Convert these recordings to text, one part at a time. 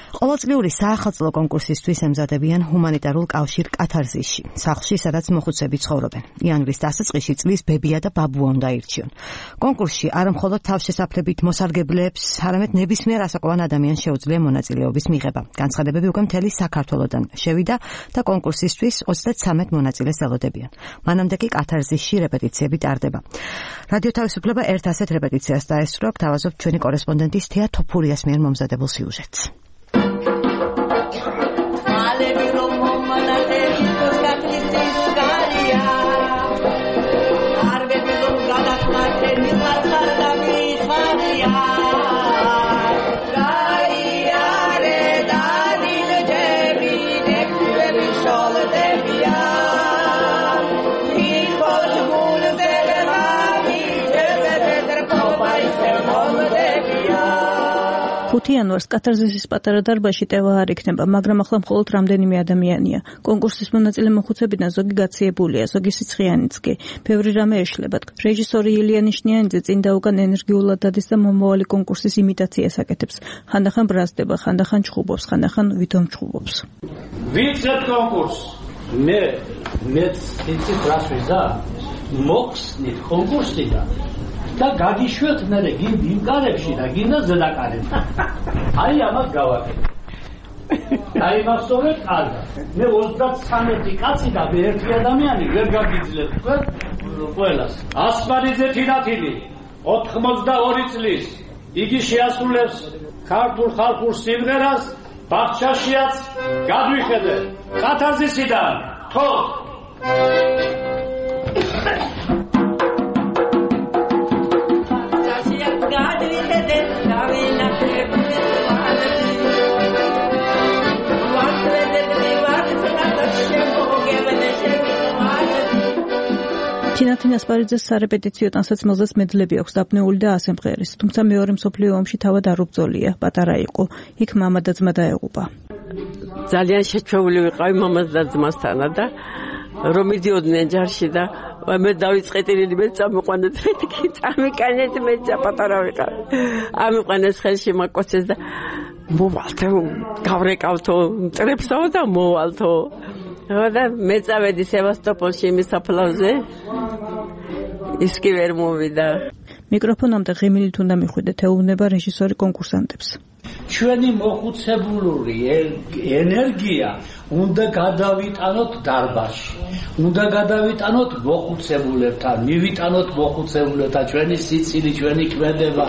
ყოველწლიური საახალწლო კონკურსისთვის ემზადებიან ჰუმანიტარულ კავშირ კათარზისში, სახლში, სადაც მოხუცები ცხოვრობენ. იანვრის დასაწყისში წლის ბებია და ბაბუა უნდა ირჩიონ. კონკურსში არა მხოლოდ თავშესაფრებით მოსარგებლეებს, არამედ ნებისმიერ ასაკოვან ადამიანს შეუძლია მონაწილეობის მიღება. განცხადებები უკვე მთელი საქართველოდან შევიდა და კონკურსისთვის 33 მონაწილეს ელოდებიან. მანამდე კი კათარზისში რეპეტიციები ტარდება. რადიო თავისუფლება ერთ ასეთ რეპეტიციას დაესწრო, გთავაზობთ ჩვენი კორესპონდენტის თეა თოფურიას მიერ მომზადებულ სიუჟეტს. იანვარს კათარზისის პატარა დარბაზში ტევა არ იქნება, მაგრამ ახლა მხოლოდ რამდენიმე ადამიანია. კონკურსის მონაწილე მოხუცებიდან ზოგი გაციებულია, ზოგი სიცხიანიც კი. ბევრი რამე ეშლებათ. რეჟისორი ილია ნიშნიანიძე წინ და უკან ენერგიულად დადის და მომავალი კონკურსის იმიტაციას აკეთებს. ხანდახან ბრაზდება, ხანდახან ჩხუბობს, ხანდახან ვითომ ჩხუბობს. ვიცით კონკურს. მეც იცით რას ვიზა? მოხსნით კონკურსიდან. და გაგიშვათ მერე გინდ იმ კარებში და გინდა ზედაკარებში. აი ამას გავაკეთე. აი მასწორე კარგა. მე 33 კაცი და ერთი ადამიანი ვერ გაგიძლებ ყველას. ასპარიძე თინათინი 82 წლის იგი შეასრულებს ქართულ ხალხურ სიმღერას ბაღჩაშიაც გადვიხედე. კათარზისიდან თო თინათინ ასპარიძეს სარეპეტიციო ტანსაცმელზეც მედლები აქვს დაბნეული და ასემღერის, თუმცა მეორე მსოფლიო ომში თავად არ უბრძოლია, პატარა იყო. იქ მამა და ძმა დაეღუპა. ძალიან შეჩვეული ვიყავი მამას და ძმასთან და რომ მიდიოდნენ ჯარში და მე დავიწყეთილი მე წამიყვანეთ მეთქი წამიკანეთ მე პატარა ვიყავ. ამიყვანეს ხელში მაკოცეს და მოვალთო გავრეკავთო მტრებსაო და მოვალთო. და მე წავედი სევასტოპოლში იმის საფლავზე. ის კი ვერ მოვიდა. მიკროფონამდე ღიმილით უნდა მიხვიდეთ, ეუბნება რეჟისორი კონკურსანტებს. ჩვენი მოხუცებულური ენერგია უნდა გადავიტანოთ დარბაზში. უნდა გადავიტანოთ მოხუცებულებთან, მივიტანოთ მოხუცებულებთან ჩვენი სიცილი, ჩვენი ქმედება,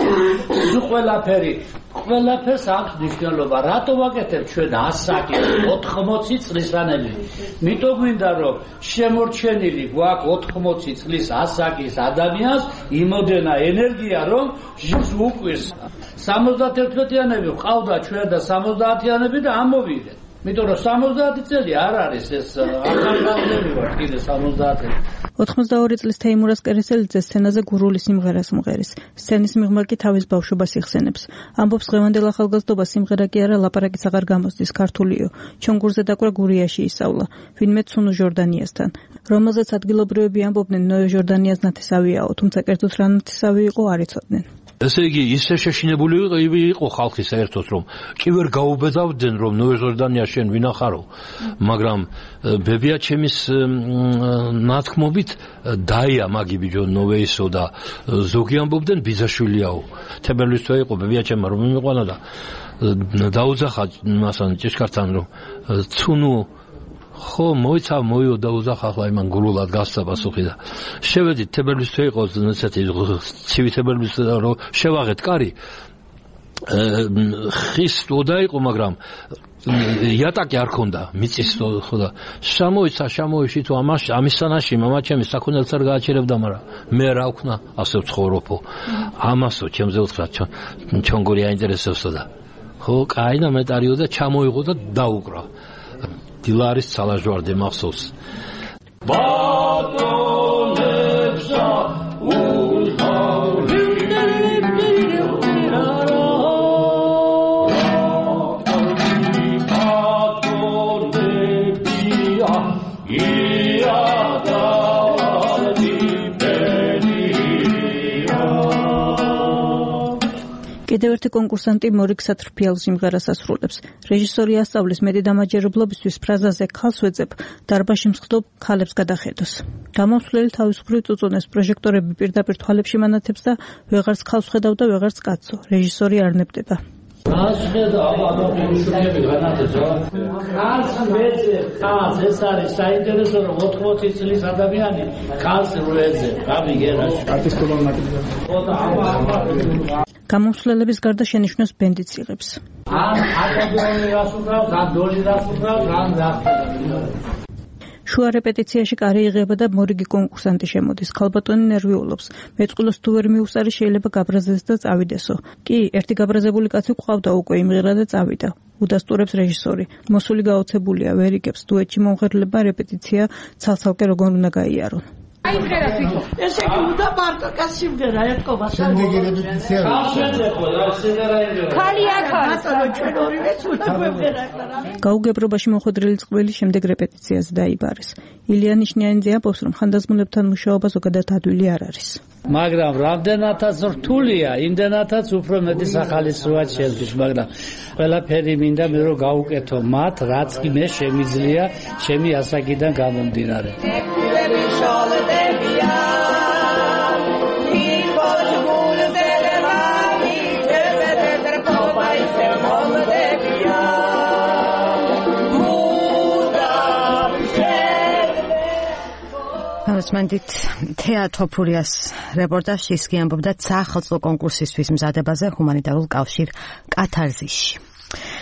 ყველაფერს აქვს მნიშვნელობა. რატო ვაკეთებ ჩვენ ასაკი 80 წლისანები? მიტომ გვინდა რომ შემორჩენილი გვაქვს 80 წლის ასაკის ადამიანს იმოდენა ენერგია რომ ჟის უკვირს. 71-იანები ყავდა ჩვენ და 70-იანები და ამოვიდეთ. მიტომ რომ 70 წელი არ არის ეს ახალგაზრდები ვარ კიდე 70. 82 წლის თეიმურაზ კერესელიძე სცენაზე გურული სიმღერას მღერის. სცენის მიღმა კი თავის ბავშვობას იხსენებს. ამბობს დღევანდელ ახალგაზრდობას სიმღერა კი არა ლაპარაკიც აღარ გამოსდის ქართულიო. ჩონგურზე დაკვრა გურიაში ისწავლა. ვინმე ცუნუ ჟორდანიასთან. რომელზეც ადგილობრივები ამბობდნენ ნოე ჟორდანიას ნათესავიაო, თუმცა კერძოდ რა ნათესავი იყო არ იცოდნენ. ესე იგი ისე შეშინებული იყო ხალხი საერთოდ რომ კი ვერ გაუბედავდნენ რომ ნოე ჟორდანია შენ ვინახარო, მაგრამ ბებია ჩემის ნათქმობით დაია მაგი ბიჯო ნოვეისო და ზოგი ამბობდნენ ბიზაშვილიაო. თებერვლის თვე იყო ბებია ჩემმა რომ მიმიყვანა და დაუძახა მასან ჭიშკართან რომ ცუნუ ხო მოიცა მოიოდა უზახა ახლა იმან გრულად გასცა პასუხი და შევედით თებერვლის თვე იყო ესეთი ცივი თებერვლის რომ შევაღეთ კარი ხის ოდა იყო მაგრამ იატაკი არ ქონდა მიწის ხო და შემოიში თუ ამისანაში მამაჩემი საქონელს არ გააჩერებდა მაგრამ მე რა ვქნა ასე ვცხოვრობო ამასო ჩემზე უთხრა ჩონგური აინტერესებსო და ხო კაი და მეტარიო და ჩამოიღო და დაუკრა დილარის ცალაჟვარდე მახსოვს ბატონებსა კიდევ ერთი კონკურსანტი მორიგსა თრფიალ სიმღერას ასრულებს. რეჟისორი ასწავლის მეტი დამაჯერებლობისთვის ფრაზაზე "ქალს ვეძებ, დარბაზში მსხდობ, ქალებს გადახედოს". გამოსვლელი თავისუფლად უწონეს პროჟექტორები პირდაპირ თვალებში მანათებს და ვეღარც ქალს ხედავ და ვეღარც კაცო. რეჟისორი არ ნებდება. ქალს ვეძებ, ქალს ეს არის საინტერესო რომ 80 წლის ადამიანი ქალს ვეძებ, გამიგერას. არტისტობა მაგალითად. გამოსვლელების გარდა შენიშვნას ბენდიც იღებს. ან აკორდეონი რას უკრავს, ან დოლი რას უკრავს, ან შუა რეპეტიციაში კარი იღება და მორიგი კონკურსანტი შემოდის. ქალბატონი ნერვიულობს. მეწყვილოს თუ ვერ მიუსარი შეიძლება გაბრაზდეს და წავიდესო. კი, ერთი გაბრაზებული კაცი გვყავდა უკვე იმღერა და წავიდა. უდასტურებს რეჟისორი. მოსული გაოცებულია, ვერ იგებს დუეტში მომღერლებმა რეპეტიცია ცალ-ცალკე როგორ უნდა გაიარონ. აი მღერა თვითო. ესე იგი უნდა მარტო კაცი სიმღერა ეთქობა. შემდეგი რეპეტიცია. ქალია ქალს. ჩვენ ორივეც უნდა გვემღერა. გაუგებრობაში მოხვედრილი წყვილი შემდეგ რეპეტიციაზე დაიბარეს. ილია ნიშნიანიძე ამბობს, რომ ხანდაზმულებთან მუშაობა ზოგადად ადვილი არ არის. მაგრამ რამდენადაც რთულია, იმდენადაც უფრო მეტი სახალისოა შეძლოს, მაგრამ ყველაფერი მინდა მე რომ გაუკეთო მათ, რაც მე შემიძლია ჩემი ასაკიდან გამომდინარე. მანდით თეატროფურიას რეპორტაჟში ის კი ამბობდა სახელმწიფო კონკურსისთვის მზადებაზე ჰუმანიტარულ კავშირ კათარზისში.